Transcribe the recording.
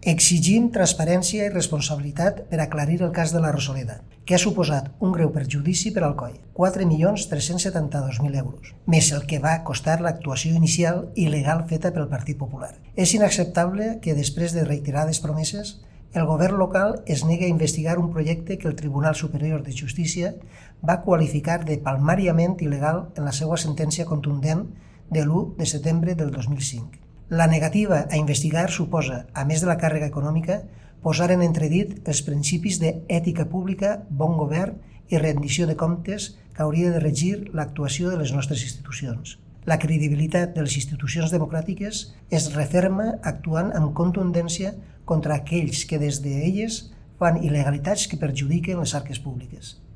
Exigim transparència i responsabilitat per aclarir el cas de la Rosaleda, que ha suposat un greu perjudici per al COI, 4.372.000 euros, més el que va costar l'actuació inicial il·legal feta pel Partit Popular. És inacceptable que, després de reiterades promeses, el govern local es negui a investigar un projecte que el Tribunal Superior de Justícia va qualificar de palmàriament il·legal en la seva sentència contundent de l'1 de setembre del 2005. La negativa a investigar suposa, a més de la càrrega econòmica, posar en entredit els principis d'ètica pública, bon govern i rendició de comptes que hauria de regir l'actuació de les nostres institucions. La credibilitat de les institucions democràtiques es referma actuant amb contundència contra aquells que des d'elles fan il·legalitats que perjudiquen les arques públiques.